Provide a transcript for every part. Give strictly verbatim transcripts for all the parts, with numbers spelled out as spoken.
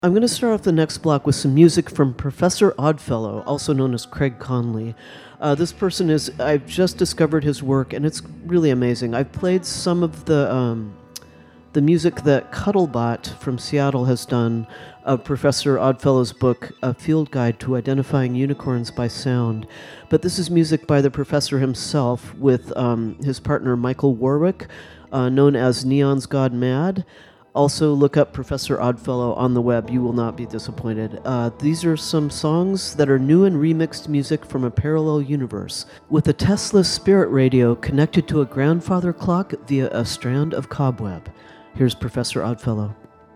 I'm going to start off the next block with some music from Professor Oddfellow, also known as Craig Conley. Uh, this person is, I've just discovered his work, and it's really amazing. I've played some of the um, the music that Cuttlebot from Seattle has done of Professor Oddfellow's book, A Field Guide to Identifying Unicorns by Sound. But this is music by the professor himself with um, his partner Michael Warwick, uh, known as Neon's God Mad. Also, look up Professor Oddfellow on the web. You will not be disappointed. Uh, these are some songs that are new and remixed music from a parallel universe, with a Tesla Spirit Radio connected to a grandfather clock via a strand of cobweb. Here's Professor Oddfellow.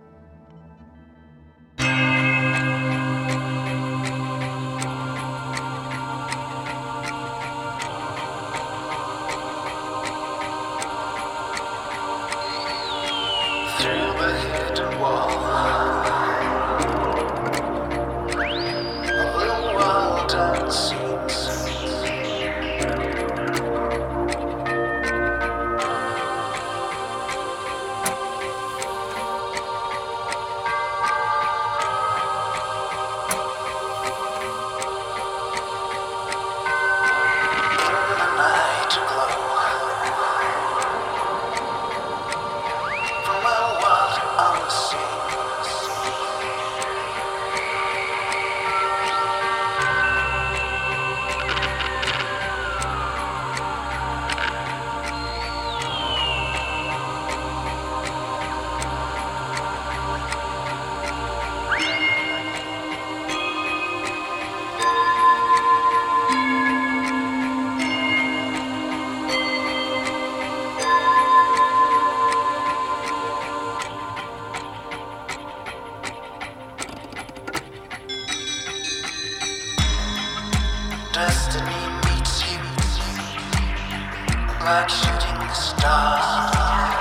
Like shooting the stars.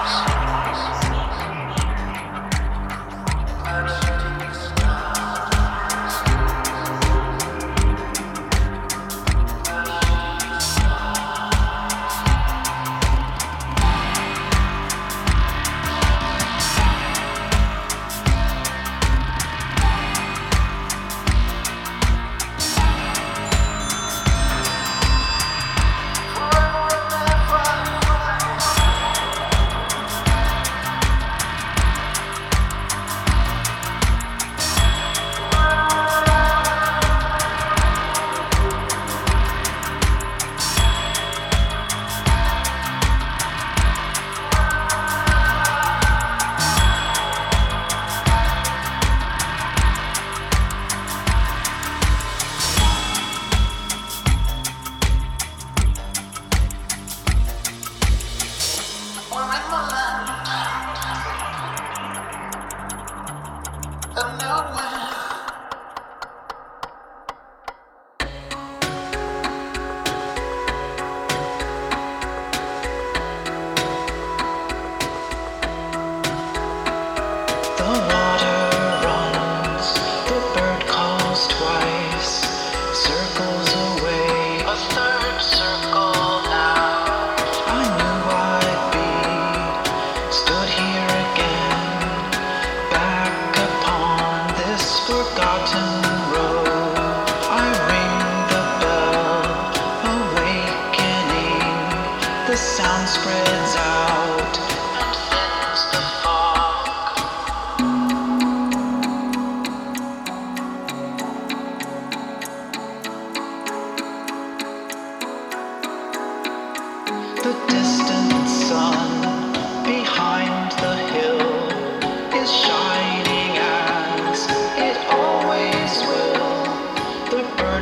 Like shooting the stars.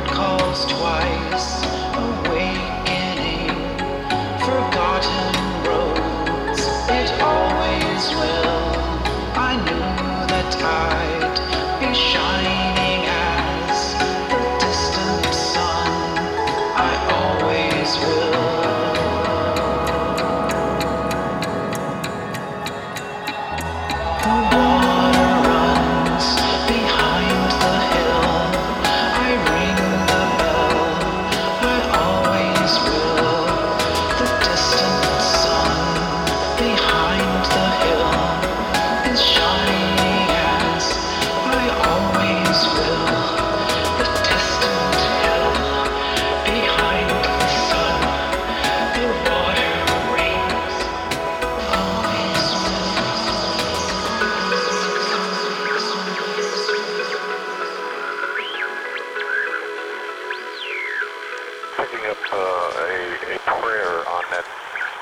Twice, awakening, forgotten.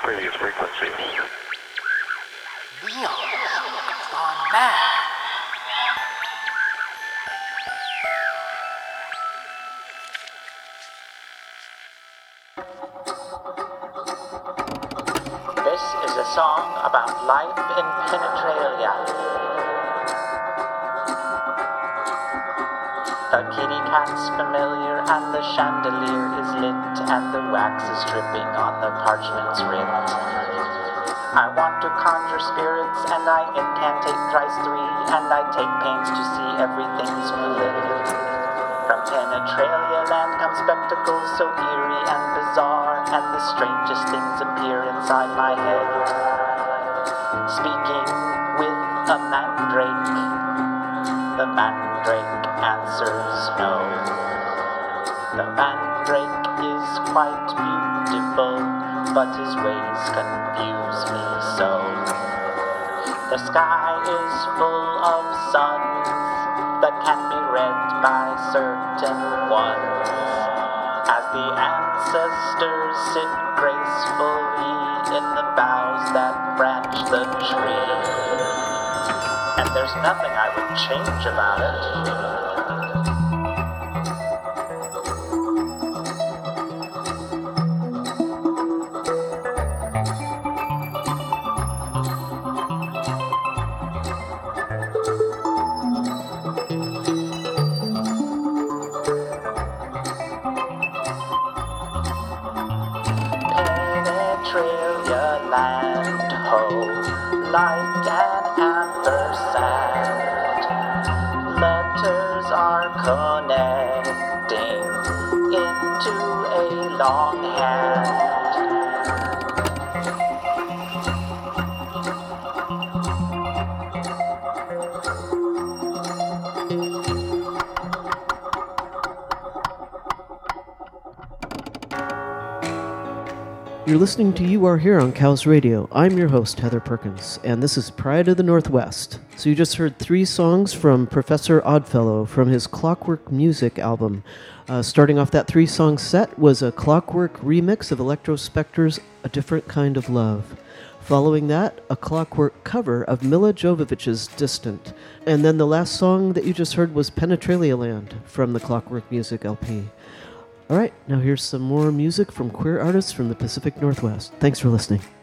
previous frequencies. Leon gone mad. This is a song about life in Penetralia. The kitty cat's familiar and the chandelier is lit and the wax is dripping on the parchment's writ. I want to conjure spirits and I incantate thrice three and I take pains to see everything's blue. From Penetralia land come spectacles so eerie and bizarre, and the strangest things appear inside my head. Speaking with a mandrake, the mandrake answers no. The mandrake is quite beautiful, but his ways confuse me so. The sky is full of suns that can be read by certain ones, as the ancestors sit gracefully in the boughs that branch the tree. And there's nothing I would change about it. Penetralia land, ho, like an ampersand. Letters are connecting into a long hand. You're listening to You Are Here on Cows Radio. I'm your host, Heather Perkins, and this is Pride of the Northwest. So you just heard three songs from Professor Oddfellow from his Clockwork Music album. Uh, starting off that three-song set was a Clockwork remix of Electrospector's A Different Kind of Love. Following that, a Clockwork cover of Milla Jovovich's Distant. And then the last song that you just heard was Penetralia Land from the Clockwork Music L P. All right, now here's some more music from queer artists from the Pacific Northwest. Thanks for listening.